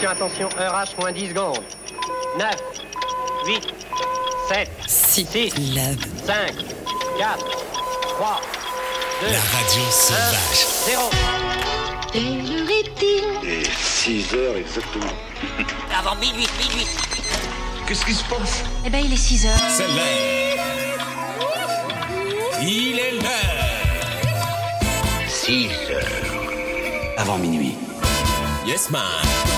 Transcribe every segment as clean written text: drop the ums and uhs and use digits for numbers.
attention, heure H moins 10 secondes. 9, 8, 7, 6, 5, 4, 3, 2, la radio sauvage. 0. Quelle heure est-il ? Et 6 heures exactement. Avant minuit. Qu'est-ce qui se passe ? Eh ben, il est 6 heures. C'est l'heure. Il est l'heure. 6 heures. Avant minuit. Yes, man.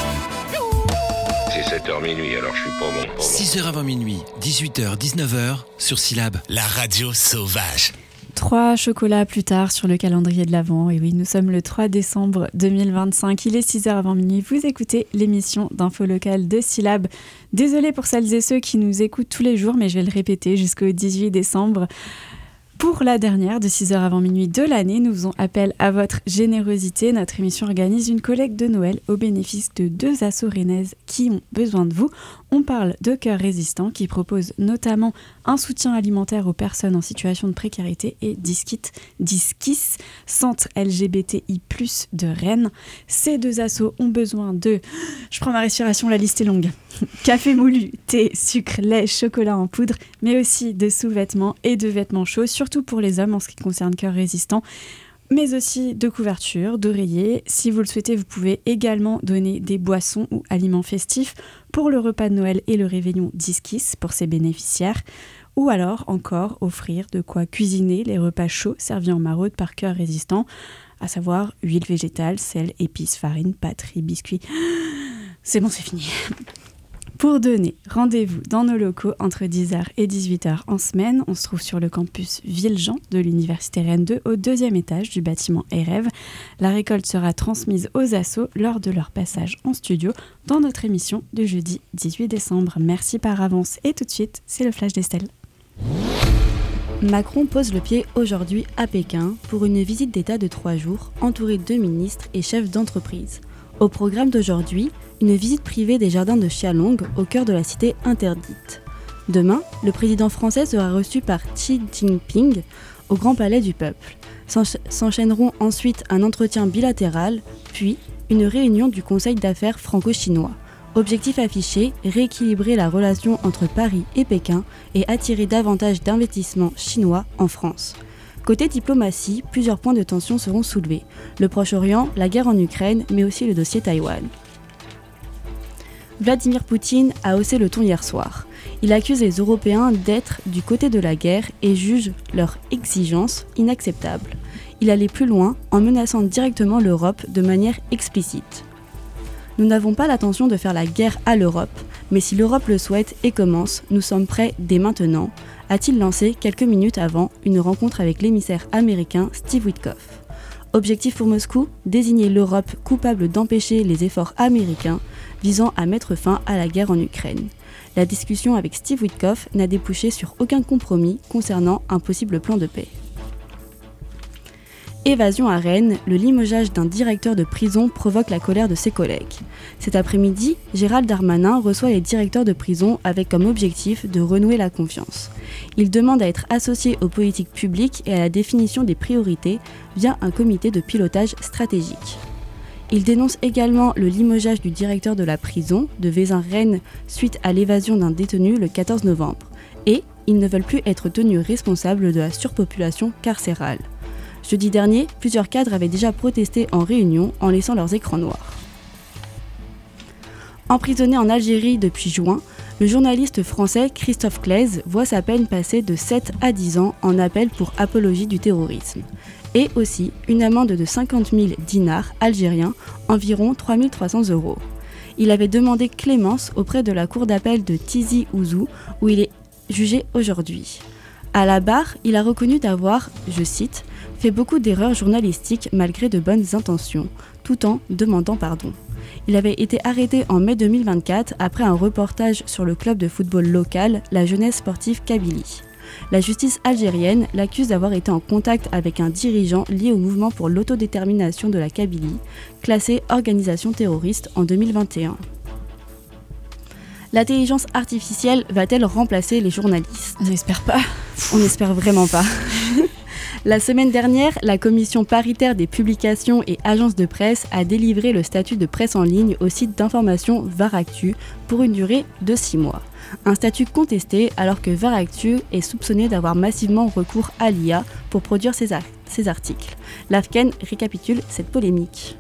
C'est 7h minuit, alors je suis pas bon. 6h avant minuit, 18h, 19h, sur Syllab, la radio sauvage. 3 chocolats plus tard sur le calendrier de l'Avent. Et oui, nous sommes le 3 décembre 2025. Il est 6h avant minuit. Vous écoutez l'émission d'info locale de Syllab. Désolée pour celles et ceux qui nous écoutent tous les jours, mais je vais le répéter jusqu'au 18 décembre. Pour la dernière de 6h avant minuit de l'année, nous faisons appel à votre générosité. Notre émission organise une collecte de Noël au bénéfice de 2 assos rennaises qui ont besoin de vous. On parle de Cœurs Résistants qui propose notamment un soutien alimentaire aux personnes en situation de précarité et Disquis, centre LGBTI+, de Rennes. Ces 2 assos ont besoin de... Je prends ma respiration, la liste est longue. Café moulu, thé, sucre, lait, chocolat en poudre, mais aussi de sous-vêtements et de vêtements chauds, surtout pour les hommes en ce qui concerne Cœurs Résistants, mais aussi de couvertures, d'oreillers. Si vous le souhaitez, vous pouvez également donner des boissons ou aliments festifs pour le repas de Noël et le réveillon Disquis pour ses bénéficiaires, ou alors encore offrir de quoi cuisiner les repas chauds servis en maraude par Cœurs Résistants, à savoir huile végétale, sel, épices, farine, pâtes, riz, biscuits. C'est bon, c'est fini. Pour donner, rendez-vous dans nos locaux entre 10h et 18h en semaine. On se trouve sur le campus Villejean de l'Université Rennes 2 au 2e étage du bâtiment EREV. La récolte sera transmise aux assos lors de leur passage en studio dans notre émission de jeudi 18 décembre. Merci par avance et tout de suite, c'est le flash d'Estelle. Macron pose le pied aujourd'hui à Pékin pour une visite d'État de 3 jours entouré de ministres et chefs d'entreprise. Au programme d'aujourd'hui, une visite privée des jardins de Xialong au cœur de la cité interdite. Demain, le président français sera reçu par Xi Jinping au Grand Palais du Peuple. S'enchaîneront ensuite un entretien bilatéral, puis une réunion du Conseil d'affaires franco-chinois. Objectif affiché, rééquilibrer la relation entre Paris et Pékin et attirer davantage d'investissements chinois en France. Côté diplomatie, plusieurs points de tension seront soulevés. Le Proche-Orient, la guerre en Ukraine, mais aussi le dossier Taïwan. Vladimir Poutine a haussé le ton hier soir. Il accuse les Européens d'être du côté de la guerre et juge leur exigence inacceptable. Il allait plus loin en menaçant directement l'Europe de manière explicite. Nous n'avons pas l'intention de faire la guerre à l'Europe, mais si l'Europe le souhaite et commence, nous sommes prêts dès maintenant, a-t-il lancé quelques minutes avant une rencontre avec l'émissaire américain Steve Witkoff. Objectif pour Moscou, désigner l'Europe coupable d'empêcher les efforts américains visant à mettre fin à la guerre en Ukraine. La discussion avec Steve Witkoff n'a débouché sur aucun compromis concernant un possible plan de paix. Évasion à Rennes, le limogeage d'un directeur de prison provoque la colère de ses collègues. Cet après-midi, Gérald Darmanin reçoit les directeurs de prison avec comme objectif de renouer la confiance. Il demande à être associé aux politiques publiques et à la définition des priorités via un comité de pilotage stratégique. Il dénonce également le limogeage du directeur de la prison de Vezin-Rennes suite à l'évasion d'un détenu le 14 novembre. Et ils ne veulent plus être tenus responsables de la surpopulation carcérale. Jeudi dernier, plusieurs cadres avaient déjà protesté en réunion en laissant leurs écrans noirs. Emprisonné en Algérie depuis juin, le journaliste français Christophe Claise voit sa peine passer de 7 à 10 ans en appel pour apologie du terrorisme. Et aussi une amende de 50 000 dinars algériens, environ 3 300 €. Il avait demandé clémence auprès de la cour d'appel de Tizi Ouzou, où il est jugé aujourd'hui. À la barre, il a reconnu d'avoir, je cite, fait beaucoup d'erreurs journalistiques malgré de bonnes intentions, tout en demandant pardon. Il avait été arrêté en mai 2024 après un reportage sur le club de football local, la Jeunesse Sportive Kabylie. La justice algérienne l'accuse d'avoir été en contact avec un dirigeant lié au mouvement pour l'autodétermination de la Kabylie, classé organisation terroriste en 2021. L'intelligence artificielle va-t-elle remplacer les journalistes ? On n'espère pas. On n'espère vraiment pas. La semaine dernière, la commission paritaire des publications et agences de presse a délivré le statut de presse en ligne au site d'information VARactu pour une durée de 6 mois. Un statut contesté alors que VARactu est soupçonné d'avoir massivement recours à l'IA pour produire ses articles. L'AFCEN récapitule cette polémique.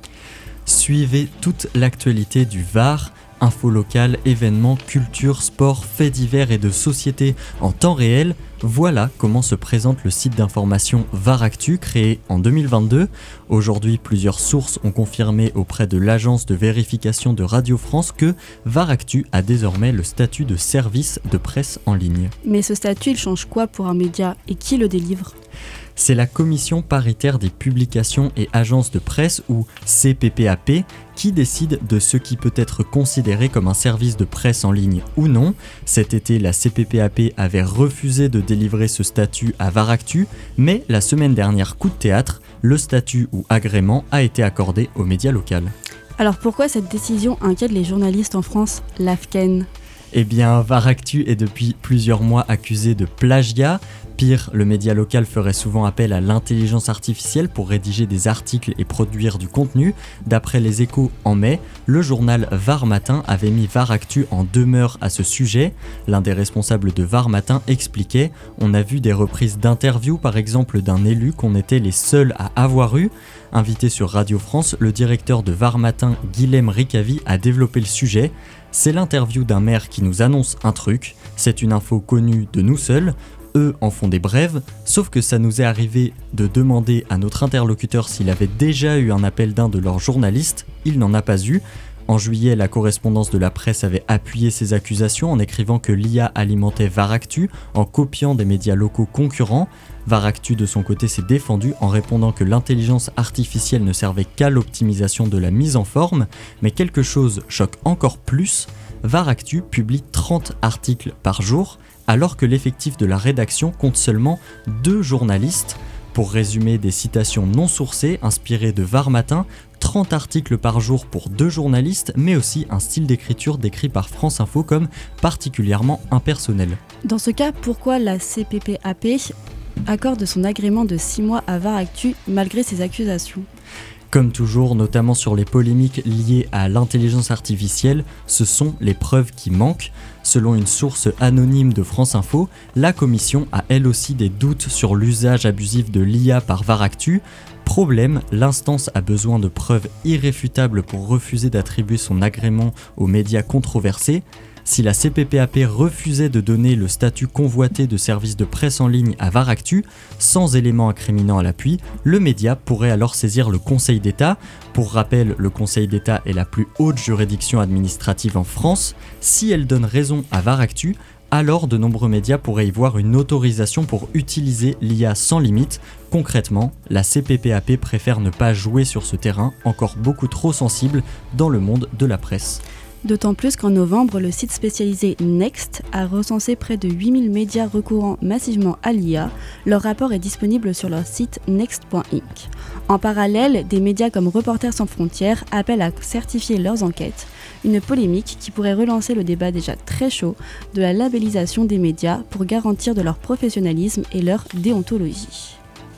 Suivez toute l'actualité du VAR, infos locales, événements, culture, sport, faits divers et de société en temps réel. Voilà comment se présente le site d'information VARactu créé en 2022. Aujourd'hui, plusieurs sources ont confirmé auprès de l'agence de vérification de Radio France que VARactu a désormais le statut de service de presse en ligne. Mais ce statut, il change quoi pour un média et qui le délivre ? C'est la commission paritaire des publications et agences de presse, ou CPPAP, qui décide de ce qui peut être considéré comme un service de presse en ligne ou non. Cet été, la CPPAP avait refusé de délivrer ce statut à VARactu, mais la semaine dernière, coup de théâtre, le statut ou agrément a été accordé aux médias locaux. Alors pourquoi cette décision inquiète les journalistes en France, l'AFCEN ? Eh bien, VARactu est depuis plusieurs mois accusé de plagiat. Pire, le média local ferait souvent appel à l'intelligence artificielle pour rédiger des articles et produire du contenu. D'après les Échos, en mai, le journal Var Matin avait mis VARactu en demeure à ce sujet. L'un des responsables de Var Matin expliquait « On a vu des reprises d'interviews, par exemple d'un élu qu'on était les seuls à avoir eu ». Invité sur Radio France, le directeur de Var Matin, Guilhem Ricavi, a développé le sujet. C'est l'interview d'un maire qui nous annonce un truc, c'est une info connue de nous seuls. Eux en font des brèves, sauf que ça nous est arrivé de demander à notre interlocuteur s'il avait déjà eu un appel d'un de leurs journalistes, il n'en a pas eu. En juillet, la correspondance de la presse avait appuyé ces accusations en écrivant que l'IA alimentait VARactu en copiant des médias locaux concurrents. VARactu de son côté s'est défendu en répondant que l'intelligence artificielle ne servait qu'à l'optimisation de la mise en forme, mais quelque chose choque encore plus, VARactu publie 30 articles par jour, alors que l'effectif de la rédaction compte seulement 2 journalistes. Pour résumer des citations non sourcées inspirées de Var Matin, 30 articles par jour pour 2 journalistes, mais aussi un style d'écriture décrit par France Info comme particulièrement impersonnel. Dans ce cas, pourquoi la CPPAP accorde son agrément de 6 mois à VARactu malgré ces accusations ? Comme toujours, notamment sur les polémiques liées à l'intelligence artificielle, ce sont les preuves qui manquent. Selon une source anonyme de France Info, la commission a elle aussi des doutes sur l'usage abusif de l'IA par VARactu. Problème, l'instance a besoin de preuves irréfutables pour refuser d'attribuer son agrément aux médias controversés. Si la CPPAP refusait de donner le statut convoité de service de presse en ligne à VARactu, sans éléments incriminants à l'appui, le média pourrait alors saisir le Conseil d'État. Pour rappel, le Conseil d'État est la plus haute juridiction administrative en France. Si elle donne raison à VARactu, alors de nombreux médias pourraient y voir une autorisation pour utiliser l'IA sans limite. Concrètement, la CPPAP préfère ne pas jouer sur ce terrain, encore beaucoup trop sensible dans le monde de la presse. D'autant plus qu'en novembre, le site spécialisé Next a recensé près de 8000 médias recourant massivement à l'IA. Leur rapport est disponible sur leur site next.inc. En parallèle, des médias comme Reporters sans frontières appellent à certifier leurs enquêtes, une polémique qui pourrait relancer le débat déjà très chaud de la labellisation des médias pour garantir de leur professionnalisme et leur déontologie.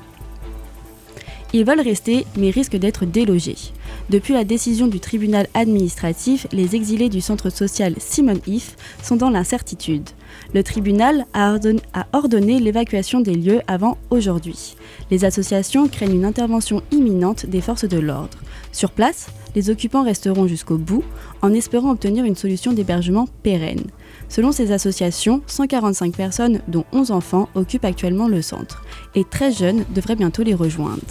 Ils veulent rester, mais risquent d'être délogés. Depuis la décision du tribunal administratif, les exilés du centre social Simone If sont dans l'incertitude. Le tribunal a ordonné l'évacuation des lieux avant aujourd'hui. Les associations craignent une intervention imminente des forces de l'ordre. Sur place, les occupants resteront jusqu'au bout, en espérant obtenir une solution d'hébergement pérenne. Selon ces associations, 145 personnes, dont 11 enfants, occupent actuellement le centre. Et 13 jeunes devraient bientôt les rejoindre.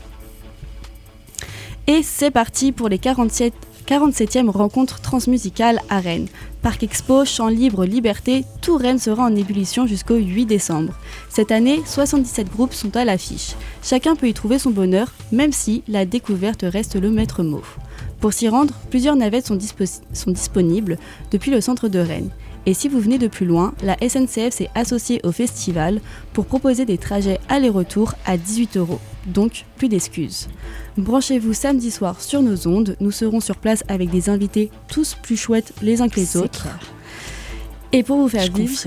Et c'est parti pour les 47e rencontres transmusicales à Rennes. Parc Expo, Chants Libres, Liberté, tout Rennes sera en ébullition jusqu'au 8 décembre. Cette année, 77 groupes sont à l'affiche. Chacun peut y trouver son bonheur, même si la découverte reste le maître mot. Pour s'y rendre, plusieurs navettes sont disponibles depuis le centre de Rennes. Et si vous venez de plus loin, la SNCF s'est associée au festival pour proposer des trajets aller-retour à 18 €. Donc, plus d'excuses. Branchez-vous samedi soir sur nos ondes, nous serons sur place avec des invités tous plus chouettes les uns que les autres. Clair. Et pour vous faire vivre,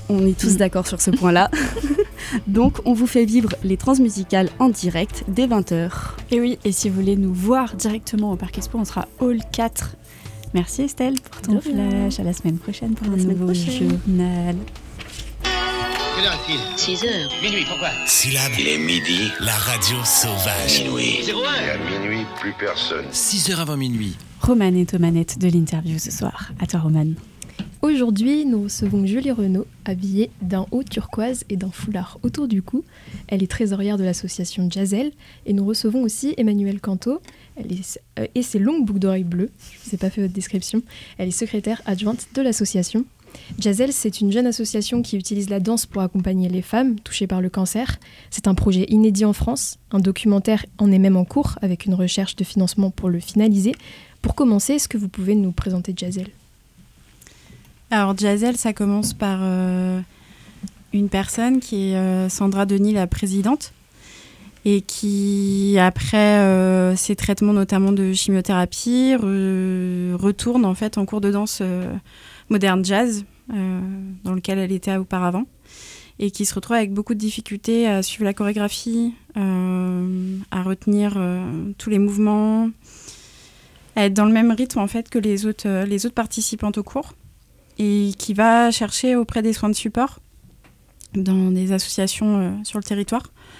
On est tous d'accord sur ce point-là. Donc, on vous fait vivre les transmusicales en direct dès 20h. Et oui, et si vous voulez nous voir directement au Parc Expo, on sera Hall 4. Merci Estelle pour ton flash. À la semaine prochaine pour un nouveau journal. Quelle heure est-il ? 6h. Minuit, pourquoi ? Syllabe, Il est midi. la radio sauvage. Minuit. 01. Et à minuit, plus personne. 6h avant minuit. Romane est aux manettes de l'interview ce soir. À toi Romane. Aujourd'hui, nous recevons Julie Renaud, habillée d'un haut turquoise et d'un foulard autour du cou. Elle est trésorière de l'association Jazel. Et nous recevons aussi Emmanuelle Canto. Et ses longues boucles d'oreilles bleues. Je ne vous ai pas fait votre description. Elle est secrétaire adjointe de l'association. Jazel, c'est une jeune association qui utilise la danse pour accompagner les femmes touchées par le cancer. C'est un projet inédit en France. Un documentaire en est même en cours avec une recherche de financement pour le finaliser. Pour commencer, est-ce que vous pouvez nous présenter Jazel ? Alors Jazel, ça commence par une personne qui est Sandra Denis, la présidente, et qui, après ses traitements notamment de chimiothérapie, retourne en fait en cours de danse moderne jazz, dans lequel elle était auparavant, et qui se retrouve avec beaucoup de difficultés à suivre la chorégraphie, à retenir tous les mouvements, à être dans le même rythme en fait que les autres participantes au cours, et qui va chercher auprès des soins de support dans des associations sur le territoire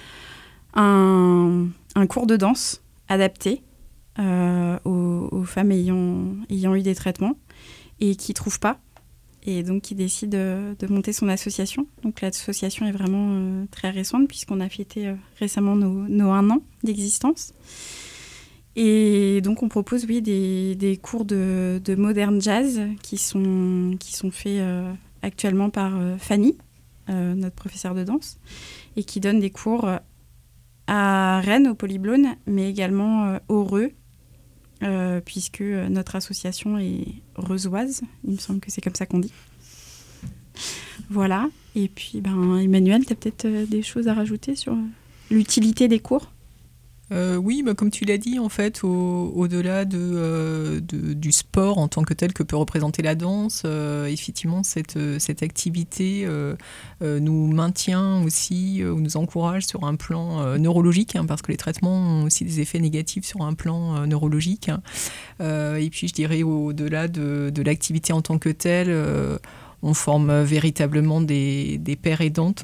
un cours de danse adapté aux femmes ayant eu des traitements et qui ne trouvent pas, et donc qui décide de monter son association. Donc l'association est vraiment très récente puisqu'on a fêté récemment nos 1 an d'existence. Et donc on propose des cours de modern jazz qui sont faits actuellement par Fanny, notre professeure de danse, et qui donne des cours à Rennes, au Polyblone, mais également au Reux, puisque notre association est reusoise, il me semble que c'est comme ça qu'on dit. Voilà, et puis Emmanuelle, tu as peut-être des choses à rajouter sur l'utilité des cours ? Oui, comme tu l'as dit, en fait, au-delà du sport en tant que tel que peut représenter la danse, effectivement, cette activité nous maintient aussi, ou nous encourage sur un plan neurologique, parce que les traitements ont aussi des effets négatifs sur un plan neurologique. Et puis, je dirais, au-delà de l'activité en tant que telle, on forme véritablement des paires aidantes,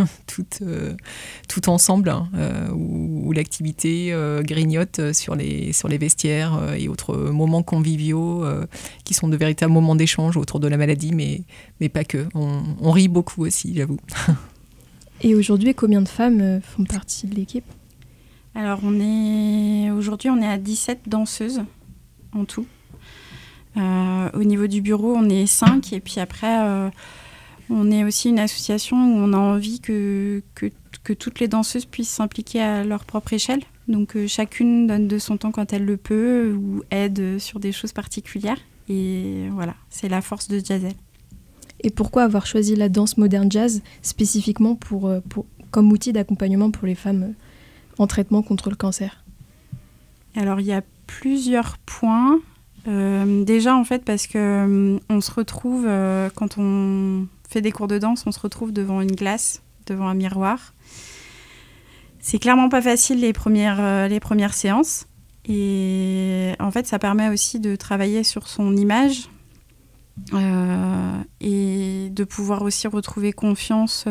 tout ensemble, où l'activité grignote sur les vestiaires et autres moments conviviaux qui sont de véritables moments d'échange autour de la maladie, mais pas que. On rit beaucoup aussi, j'avoue. Et aujourd'hui, combien de femmes font partie de l'équipe ? Alors, aujourd'hui, on est à 17 danseuses en tout. Au niveau du bureau, on est 5, et puis après, on est aussi une association où on a envie que toutes les danseuses puissent s'impliquer à leur propre échelle. Donc chacune donne de son temps quand elle le peut ou aide sur des choses particulières. Et voilà, c'est la force de Jazel. Et pourquoi avoir choisi la danse moderne jazz spécifiquement comme outil d'accompagnement pour les femmes en traitement contre le cancer ? Alors il y a plusieurs points. Déjà en fait parce que on se retrouve quand on fait des cours de danse, on se retrouve devant une glace, devant un miroir. C'est clairement pas facile les premières séances, et en fait ça permet aussi de travailler sur son image et de pouvoir aussi retrouver confiance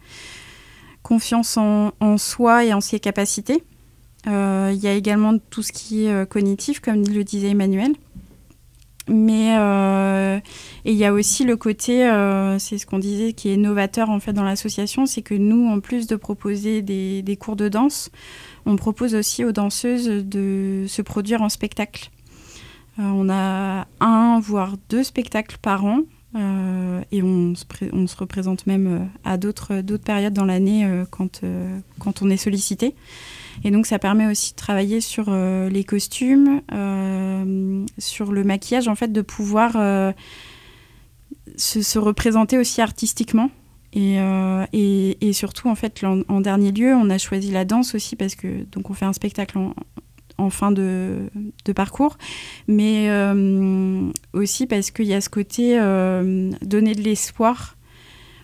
en soi et en ses capacités. Il y a également tout ce qui est cognitif, comme le disait Emmanuelle. Mais et il y a aussi le côté, c'est ce qu'on disait, qui est novateur en fait dans l'association, c'est que nous, en plus de proposer des cours de danse, on propose aussi aux danseuses de se produire en spectacle. On a 1 voire 2 spectacles par an, et on se représente même à d'autres périodes dans l'année quand on est sollicité. Et donc, ça permet aussi de travailler sur les costumes, sur le maquillage, en fait, de pouvoir se représenter aussi artistiquement. Et surtout, en fait, en dernier lieu, on a choisi la danse aussi parce que donc on fait un spectacle en fin de parcours, mais aussi parce qu'il y a ce côté donner de l'espoir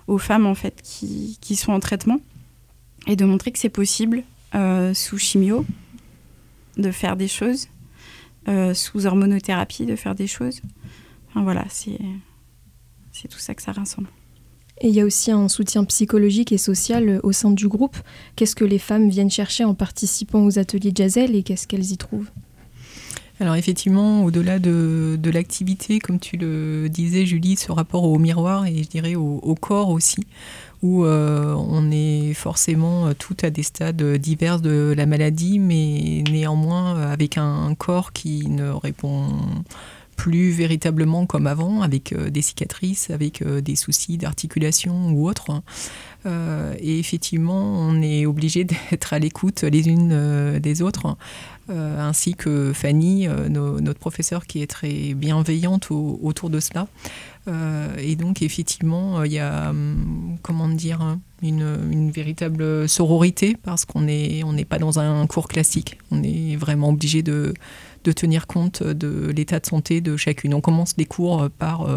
aux femmes en fait qui sont en traitement et de montrer que c'est possible sous chimio de faire des choses, sous hormonothérapie de faire des choses. Enfin, voilà, c'est tout ça que ça rassemble. Et il y a aussi un soutien psychologique et social au sein du groupe. Qu'est-ce que les femmes viennent chercher en participant aux ateliers Jazel et qu'est-ce qu'elles y trouvent ? Alors effectivement, au-delà de l'activité, comme tu le disais Julie, ce rapport au miroir et je dirais au corps aussi, où on est forcément tout à des stades divers de la maladie, mais néanmoins avec un corps qui ne répond plus véritablement comme avant, avec des cicatrices, avec des soucis d'articulation ou autres. Et effectivement, on est obligé d'être à l'écoute les unes des autres, ainsi que Fanny, notre professeure, qui est très bienveillante autour de cela. Et donc, effectivement, il y a, comment dire, une véritable sororité, parce qu'on n'est pas dans un cours classique. On est vraiment obligé de tenir compte de l'état de santé de chacune. On commence les cours par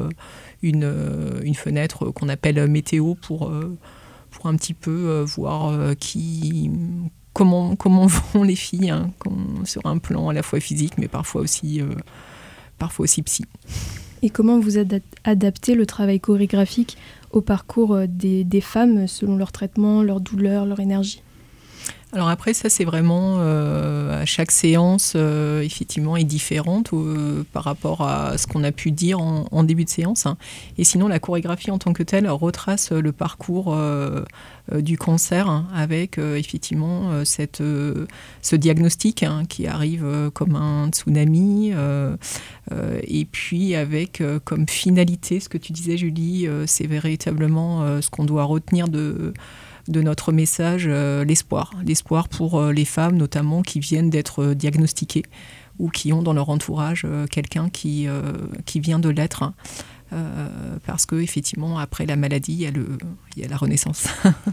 une fenêtre qu'on appelle météo pour un petit peu voir comment vont les filles, hein, sur un plan à la fois physique, mais parfois aussi psy. Et comment vous adaptez le travail chorégraphique au parcours des femmes selon leur traitement, leur douleur, leur énergie ? Alors après, ça c'est vraiment à chaque séance, effectivement, est différente par rapport à ce qu'on a pu dire en début de séance. Hein. Et sinon, la chorégraphie en tant que telle retrace le parcours du cancer, hein, avec effectivement ce diagnostic, hein, qui arrive comme un tsunami, et puis avec comme finalité, ce que tu disais Julie, c'est véritablement ce qu'on doit retenir de notre message, l'espoir pour les femmes notamment qui viennent d'être diagnostiquées ou qui ont dans leur entourage quelqu'un qui vient de l'être, hein, parce que effectivement après la maladie il y a la renaissance.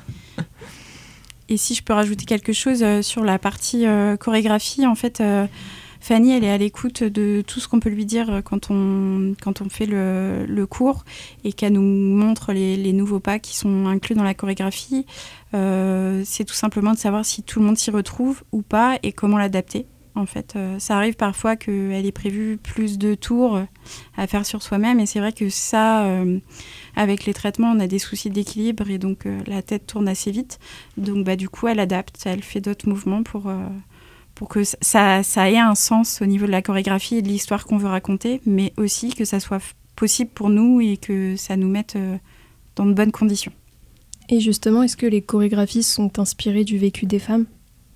Et si je peux rajouter quelque chose sur la partie chorégraphie, en fait Fanny, elle est à l'écoute de tout ce qu'on peut lui dire quand on fait le cours et qu'elle nous montre les nouveaux pas qui sont inclus dans la chorégraphie. C'est tout simplement de savoir si tout le monde s'y retrouve ou pas et comment l'adapter. En fait, ça arrive parfois qu'elle ait prévu plus de tours à faire sur soi-même et c'est vrai que ça, avec les traitements, on a des soucis d'équilibre et donc la tête tourne assez vite. Donc du coup, elle adapte, elle fait d'autres mouvements pour que ça ait un sens au niveau de la chorégraphie et de l'histoire qu'on veut raconter, mais aussi que ça soit possible pour nous et que ça nous mette dans de bonnes conditions. Et justement, est-ce que les chorégraphies sont inspirées du vécu des femmes ?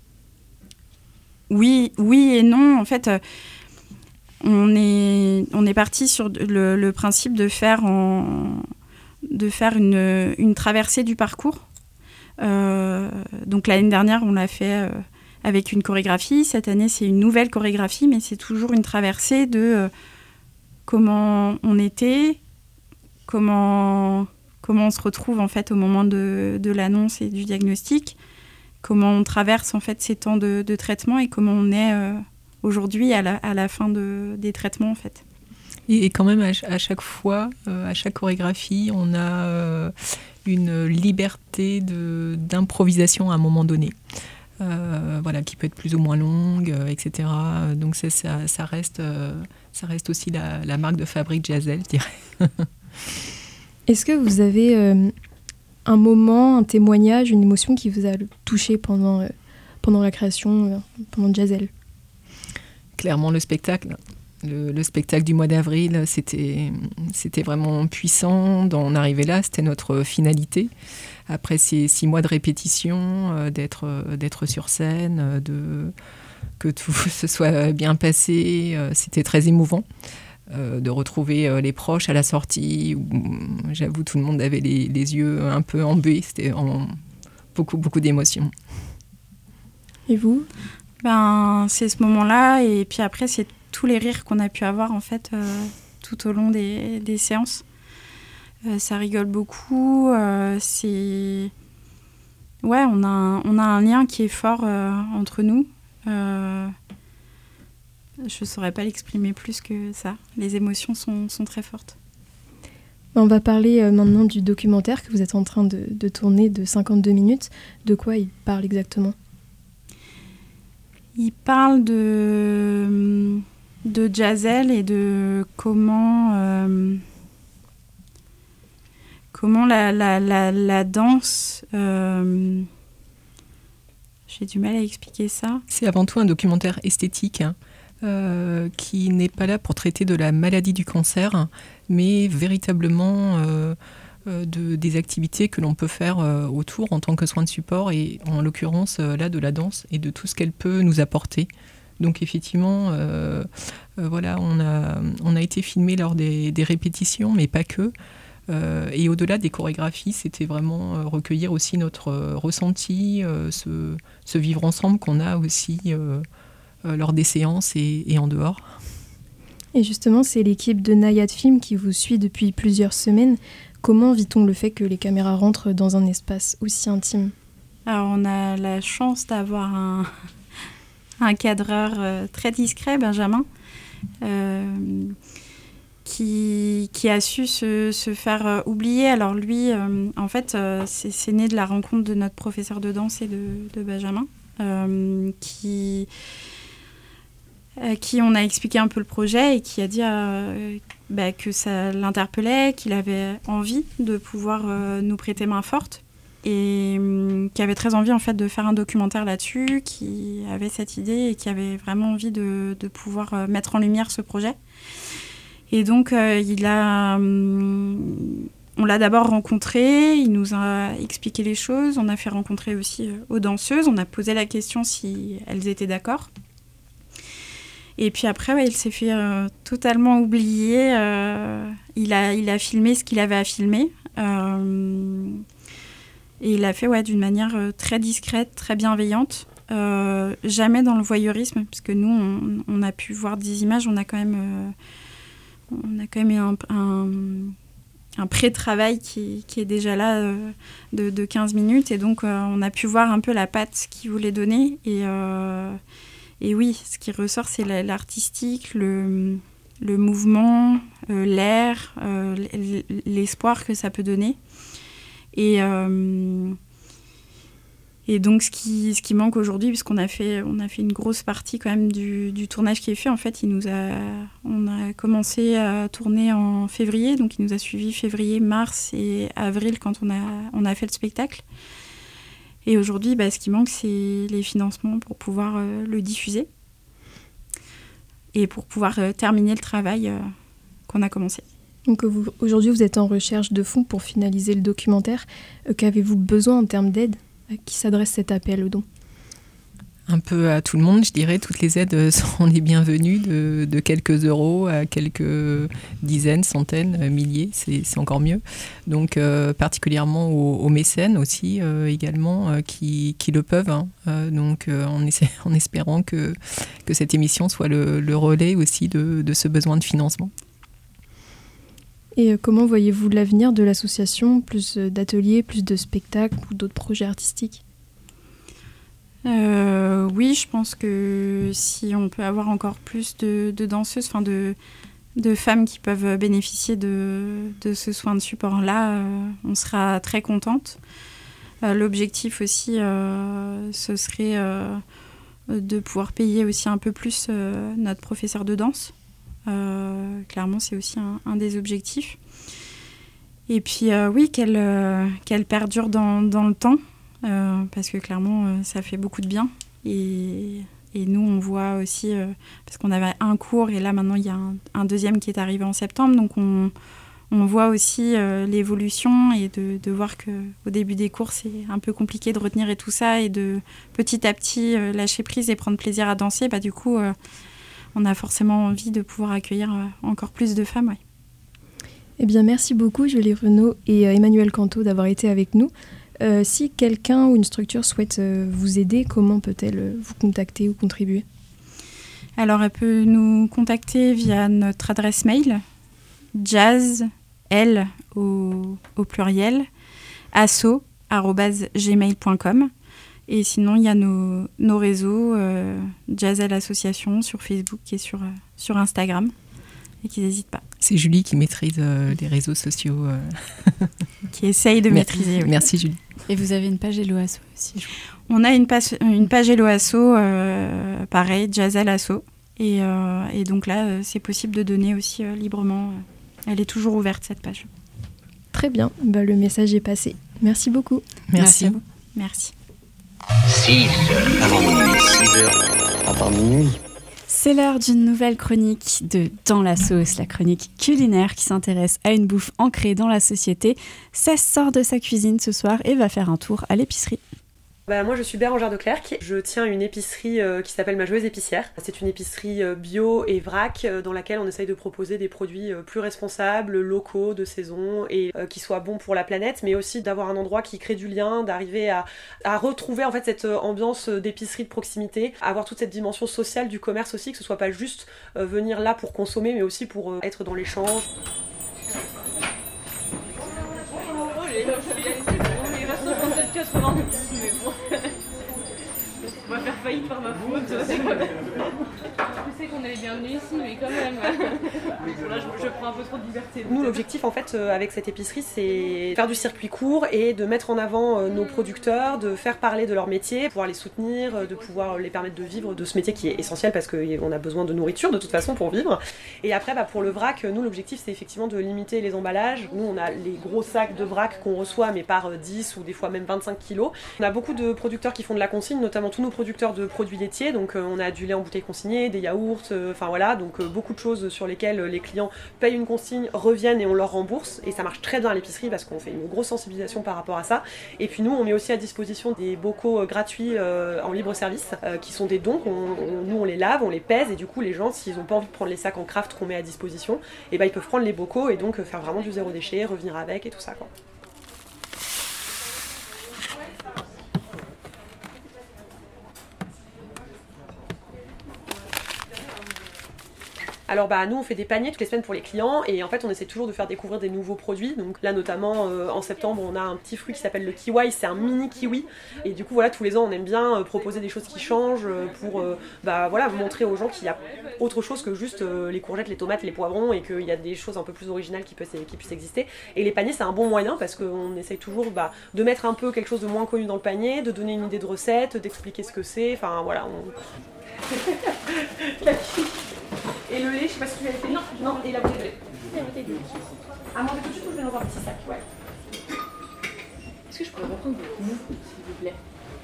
Oui et non. En fait, on est parti sur le principe de faire une traversée du parcours. Donc l'année dernière, on l'a fait avec une chorégraphie. Cette année, c'est une nouvelle chorégraphie, mais c'est toujours une traversée de comment on était, comment on se retrouve en fait au moment de l'annonce et du diagnostic, comment on traverse en fait ces temps de traitement et comment on est aujourd'hui à la fin des traitements en fait. Et quand même à chaque fois, à chaque chorégraphie, on a une liberté d'improvisation à un moment donné. Voilà, qui peut être plus ou moins longue, etc. Donc ça reste aussi la marque de fabrique Jazel, je dirais. Est-ce que vous avez un moment, un témoignage, une émotion qui vous a touché pendant la création, pendant Jazel ? Clairement le spectacle. Le spectacle du mois d'avril, c'était vraiment puissant d'en arriver là, c'était notre finalité. Après ces 6 mois de répétition, d'être sur scène, que tout se soit bien passé, c'était très émouvant. De retrouver les proches à la sortie, où j'avoue tout le monde avait les yeux un peu embués, c'était vraiment beaucoup d'émotions. Et vous ? C'est ce moment-là, et puis après c'est tous les rires qu'on a pu avoir en fait tout au long des séances. Ça rigole beaucoup, on a un lien qui est fort entre nous. Je ne saurais pas l'exprimer plus que ça. Les émotions sont très fortes. On va parler maintenant du documentaire que vous êtes en train de tourner de 52 minutes. De quoi il parle exactement ? Il parle de Jazelle et de comment la danse... J'ai du mal à expliquer ça. C'est avant tout un documentaire esthétique qui n'est pas là pour traiter de la maladie du cancer, mais véritablement des activités que l'on peut faire autour en tant que soins de support, et en l'occurrence là de la danse et de tout ce qu'elle peut nous apporter. Donc effectivement, voilà, on a été filmé lors des répétitions, mais pas que. Et au-delà des chorégraphies, c'était vraiment recueillir aussi notre ressenti, ce vivre ensemble qu'on a aussi lors des séances et en dehors. Et justement, c'est l'équipe de Nayad Film qui vous suit depuis plusieurs semaines. Comment vit-on le fait que les caméras rentrent dans un espace aussi intime ? Alors, on a la chance d'avoir un cadreur très discret, Benjamin, qui a su se faire oublier. Alors lui, en fait, c'est né de la rencontre de notre professeur de danse et de Benjamin, qui on a expliqué un peu le projet et qui a dit que ça l'interpellait, qu'il avait envie de pouvoir nous prêter main forte et qui avait très envie en fait de faire un documentaire là-dessus, qui avait cette idée et qui avait vraiment envie de pouvoir mettre en lumière ce projet. Et donc, on l'a d'abord rencontré, il nous a expliqué les choses, on a fait rencontrer aussi aux danseuses, on a posé la question si elles étaient d'accord. Et puis après, il s'est fait totalement oublier, il a filmé ce qu'il avait à filmer, et il l'a fait d'une manière très discrète, très bienveillante, jamais dans le voyeurisme, parce que nous, on a pu voir des images, on a quand même eu un pré-travail qui est déjà là de 15 minutes. Et donc, on a pu voir un peu la patte qu'il voulait donner. Et oui, ce qui ressort, c'est l'artistique, le mouvement, l'air, l'espoir que ça peut donner. Et donc, ce qui manque aujourd'hui, puisqu'on a fait une grosse partie quand même du tournage qui est fait, en fait, on a commencé à tourner en février, donc il nous a suivis février, mars et avril quand on a fait le spectacle. Et aujourd'hui, ce qui manque, c'est les financements pour pouvoir le diffuser et pour pouvoir terminer le travail qu'on a commencé. Donc aujourd'hui, vous êtes en recherche de fonds pour finaliser le documentaire. Qu'avez-vous besoin en termes d'aide ? À qui s'adresse cet appel au don ? Un peu à tout le monde, je dirais. Toutes les aides sont les bienvenues, de quelques euros à quelques dizaines, centaines, milliers, c'est encore mieux. Donc particulièrement aux mécènes aussi, également, qui le peuvent. Donc en espérant que cette émission soit le relais aussi de ce besoin de financement. Et comment voyez-vous l'avenir de l'association ? Plus d'ateliers, plus de spectacles ou d'autres projets artistiques ? Oui, je pense que si on peut avoir encore plus de danseuses, de femmes qui peuvent bénéficier de ce soin de support-là, on sera très contente. L'objectif aussi, ce serait de pouvoir payer aussi un peu plus notre professeur de danse. Clairement, c'est aussi un des objectifs. Et puis, oui, qu'elle perdure dans le temps, parce que clairement, ça fait beaucoup de bien. Et nous, on voit aussi, parce qu'on avait un cours, et là, maintenant, il y a un deuxième qui est arrivé en septembre. Donc, on voit aussi l'évolution et de voir qu'au début des cours, c'est un peu compliqué de retenir et tout ça, et de petit à petit lâcher prise et prendre plaisir à danser. Du coup... on a forcément envie de pouvoir accueillir encore plus de femmes. Ouais. Eh bien, merci beaucoup Julie Renaud et Emmanuel Canto d'avoir été avec nous. Si quelqu'un ou une structure souhaite vous aider, comment peut-elle vous contacter ou contribuer ? Alors, elle peut nous contacter via notre adresse mail, jazz, L au pluriel, asso@gmail.com. Et sinon, il y a nos réseaux, Jazelle Association sur Facebook et sur Instagram. et qu'ils n'hésitent pas. C'est Julie qui maîtrise les réseaux sociaux. Qui essaye de maîtriser. Oui. Merci Julie. Et vous avez une page Hello Asso aussi. On a une page Hello Asso, pareil, Jazel Asso. Et donc là, c'est possible de donner aussi librement. Elle est toujours ouverte, cette page. Très bien, le message est passé. Merci beaucoup. Merci à vous. Merci. 6 heures avant minuit. 6 heures avant minuit. C'est l'heure d'une nouvelle chronique de Dans la sauce, la chronique culinaire qui s'intéresse à une bouffe ancrée dans la société. Cess sort de sa cuisine ce soir et va faire un tour à l'épicerie. Moi je suis Bérangère de Clercq, je tiens une épicerie qui s'appelle Ma Joyeuse Épicière. C'est une épicerie bio et vrac dans laquelle on essaye de proposer des produits plus responsables, locaux, de saison et qui soient bons pour la planète, mais aussi d'avoir un endroit qui crée du lien, d'arriver à retrouver en fait cette ambiance d'épicerie de proximité, avoir toute cette dimension sociale du commerce aussi, que ce soit pas juste venir là pour consommer, mais aussi pour être dans l'échange. On va faire faillite par ma faute. Je sais qu'on est les bienvenus ici, mais quand même. Là, je prends un peu trop de liberté. Nous, l'objectif en fait avec cette épicerie, c'est faire du circuit court et de mettre en avant nos producteurs, de faire parler de leur métier, de pouvoir les soutenir, de pouvoir les permettre de vivre de ce métier qui est essentiel parce qu'on a besoin de nourriture de toute façon pour vivre. Et après, pour le vrac, nous, l'objectif, c'est effectivement de limiter les emballages. Nous, on a les gros sacs de vrac qu'on reçoit, mais par 10 ou des fois même 25 kilos. On a beaucoup de producteurs qui font de la consigne, notamment tous nos producteurs de produits laitiers. Donc, on a du lait en bouteille consigné, des yaourts, donc beaucoup de choses sur lesquelles les clients payent une consigne, reviennent et on leur rembourse. Et ça marche très bien à l'épicerie parce qu'on fait une grosse sensibilisation par rapport à ça. Et puis nous, on met aussi à disposition des bocaux gratuits en libre service, qui sont des dons. Nous, on les lave, on les pèse et du coup, les gens, s'ils n'ont pas envie de prendre les sacs en craft qu'on met à disposition, ils peuvent prendre les bocaux et donc faire vraiment du zéro déchet, revenir avec et tout ça, quoi. Alors nous on fait des paniers toutes les semaines pour les clients et en fait on essaie toujours de faire découvrir des nouveaux produits. Donc là notamment en septembre on a un petit fruit qui s'appelle le kiwi, c'est un mini kiwi et du coup voilà tous les ans on aime bien proposer des choses qui changent pour montrer aux gens qu'il y a autre chose que juste les courgettes, les tomates, les poivrons et qu'il y a des choses un peu plus originales qui puissent exister. Et les paniers c'est un bon moyen parce qu'on essaye toujours de mettre un peu quelque chose de moins connu dans le panier, de donner une idée de recette, d'expliquer ce que c'est, Et le lait, je sais pas si tu l'avais fait. Non, et la bouteille de lait. À manger tout de suite ou je vais dans un petit sac, ouais. Est-ce que je pourrais reprendre votre mou, s'il vous plaît?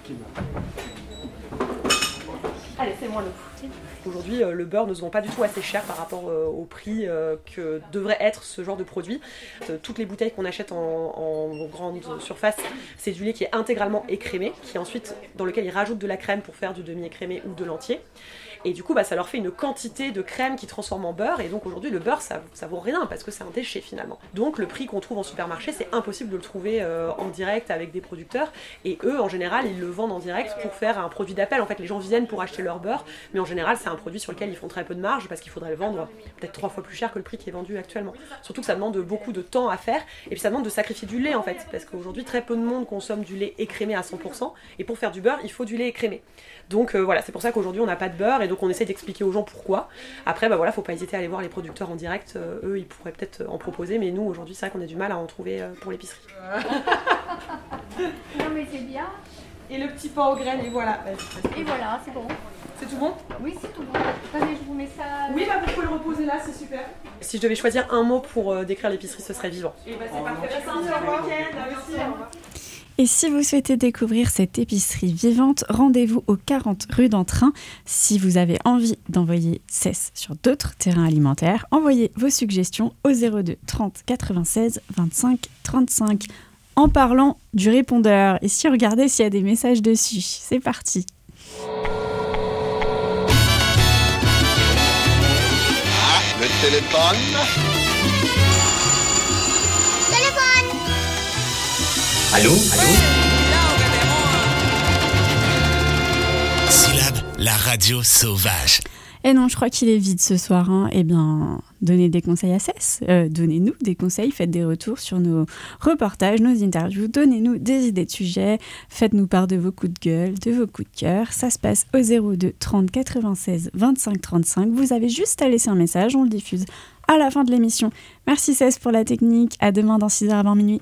Allez, c'est moi le coup. Aujourd'hui, le beurre ne se vend pas du tout assez cher par rapport au prix que devrait être ce genre de produit. Toutes les bouteilles qu'on achète en grande surface, c'est du lait qui est intégralement écrémé, dans lequel ils rajoutent de la crème pour faire du demi-écrémé ou de l'entier. Et du coup, ça leur fait une quantité de crème qui transforme en beurre. Et donc aujourd'hui, le beurre, ça vaut rien parce que c'est un déchet finalement. Donc le prix qu'on trouve en supermarché, c'est impossible de le trouver en direct avec des producteurs. Et eux, en général, ils le vendent en direct pour faire un produit d'appel. En fait, les gens viennent pour acheter leur beurre. Mais en général, c'est un produit sur lequel ils font très peu de marge parce qu'il faudrait le vendre peut-être 3 fois plus cher que le prix qui est vendu actuellement. Surtout que ça demande beaucoup de temps à faire. Et puis ça demande de sacrifier du lait en fait. Parce qu'aujourd'hui, très peu de monde consomme du lait écrémé à 100%. Et pour faire du beurre, il faut du lait écrémé. Donc c'est pour ça qu'aujourd'hui, on n'a pas de beurre. Et donc on essaie d'expliquer aux gens pourquoi. Après, faut pas hésiter à aller voir les producteurs en direct. Eux, ils pourraient peut-être en proposer. Mais nous, aujourd'hui, c'est vrai qu'on a du mal à en trouver pour l'épicerie. Non, mais c'est bien. Et le petit pain aux graines, et voilà. Et voilà, c'est bon. C'est tout bon? Oui, c'est tout bon. Attendez, je vous mets ça. Oui, vous pouvez le reposer là, c'est super. Si je devais choisir un mot pour décrire l'épicerie, ce serait vivant. Et c'est parfait. Passez un bon week-end. Et si vous souhaitez découvrir cette épicerie vivante, rendez-vous au 40 rue d'Entrain. Si vous avez envie d'envoyer Cess sur d'autres terrains alimentaires, envoyez vos suggestions au 02 30 96 25 35 en parlant du répondeur. Et si regardez s'il y a des messages dessus. C'est parti. Le téléphone. Allô? Syllabe, la radio sauvage. Et non, je crois qu'il est vide ce soir. Eh bien, donnez des conseils à Cess. Donnez-nous des conseils, faites des retours sur nos reportages, nos interviews. Donnez-nous des idées de sujets. Faites-nous part de vos coups de gueule, de vos coups de cœur. Ça se passe au 02 30 96 25 35. Vous avez juste à laisser un message, on le diffuse à la fin de l'émission. Merci Cess pour la technique. À demain dans 6h avant minuit.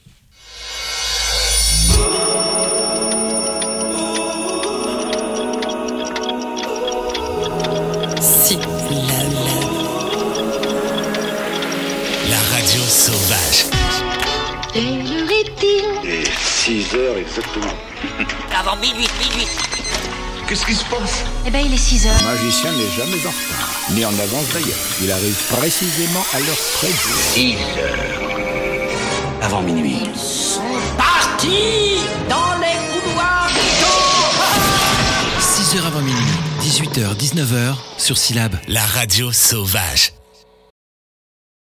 La radio sauvage. Et le reptile. Et 6h exactement. Avant minuit. Qu'est-ce qui se passe? Eh ben, il est 6h. Le magicien n'est jamais en retard, ni en avance d'ailleurs. Il arrive précisément à l'heure prévue. 6h avant minuit. Ils sont partis dans les couloirs du temps. 6h avant minuit, 18h, 19h, sur Syllab, la radio sauvage.